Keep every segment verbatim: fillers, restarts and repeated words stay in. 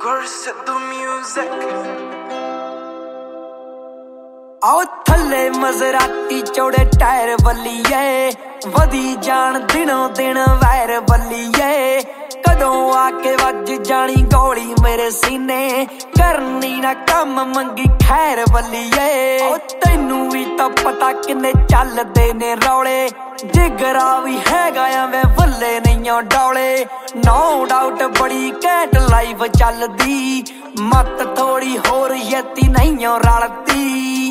Gursed music आओ थले मजराती चौड़े टायर बल्लीए वधी जान दिनों दिन वैर बल्लीए कदों आके वज जानी गोली मेरे सीने करनी ना कम मंगी खैर बल्लीए ओ तैनू भी तो पता किन्ने चलदे ने रौले जिगरा भी हैगा आ मैं वल्ले नहीं डौले नो डाउट बड़ी कैट लाइफ चलदी मत थोड़ी होर यती नहीं रलती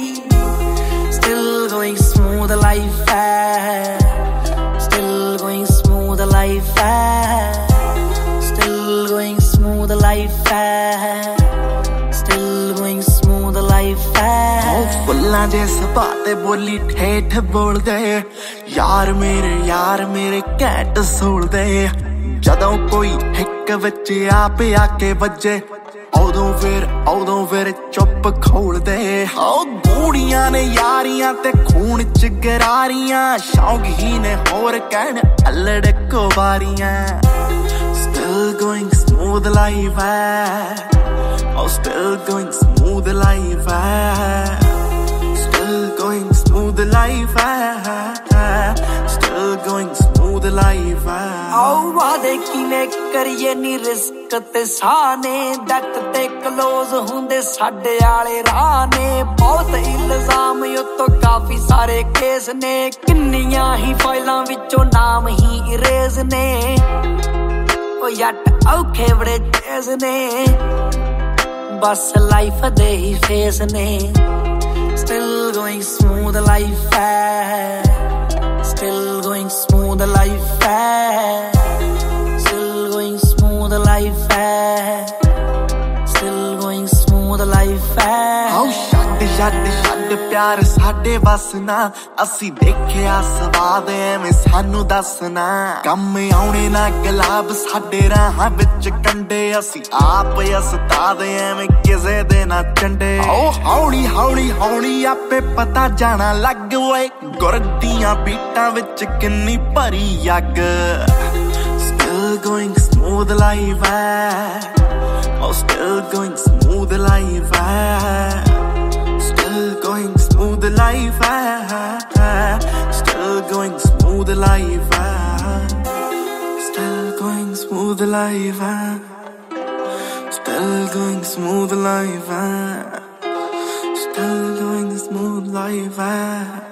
Still going smooth life है Still going smooth life है Still going smooth life है Still going smooth life है ओ फुल्लां दे सपाते बोली ठेठ बोल दे यार मेरे यार मेरे कैट सोल दे जदों कोई हिक विच आप आके वजे उदों फिर उदों फिर चुप खोल दे ओ गूड़ियां ने यारियां ते खून च गरारियां शौक ही ने होर कहन अल्लड़ कुवारियां Still going smooth life है Oh still going smooth life है Still going smooth life है Still going smooth life है आओ वादे किने करिए नी रिस्क ते साने डट ते क्लोज हुंदे साडे आले राह ने बहुत इल्जाम उत्तों काफी सारे केस ने किन्नियां ही फाइलां विचों नाम ही इरेज ने ओ जट औखे बड़े तेज ने बस लाइफ दे ही फेस ने Still going smooth life है Still going smooth life है Still going smooth life है Still going smooth life है आओ छड्ड छड्ड छड्ड प्यार साडे बस ना असी देखिया सवाद एवें सानू दसना कम आउणे ना गुलाब साडे राहां विच कंडे असी आप अस्ताद एवें किसे दे ना चंडे आओ हौली हौली हौली आपे पता जाना लग ओए गुरदियां बीटां विच किन्नी भरी अग Still going smooth life है Oh still going smooth life है Still going smooth life है Still going smooth life है Still going smooth life है Still going smooth life है Still going smooth life है